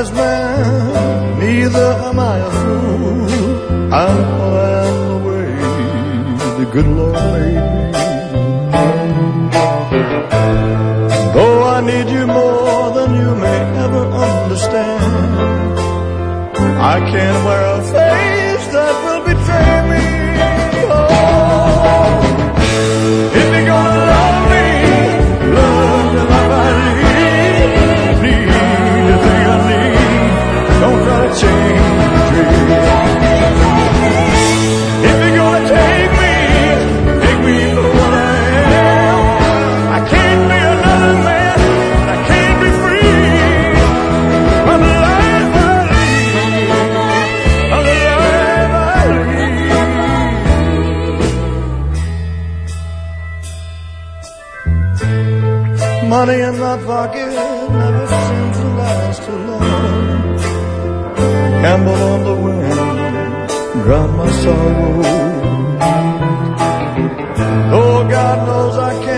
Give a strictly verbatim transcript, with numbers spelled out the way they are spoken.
wise man, neither am I a fool. I'm all I am the way the good Lord made me. Though I need you more than you may ever understand, I can't wear a face that will betray me. Oh, if you're gonna love me, love me like I need, need the thing I need. Don't try to change me. If you're gonna take me, take me for what I am. I can't be another man, and I can't be free. But the life I lead, of the life I lead. Money in my pocket never seems to last too long. Gamble on the wind, drown my sorrow. Oh, God knows I can't.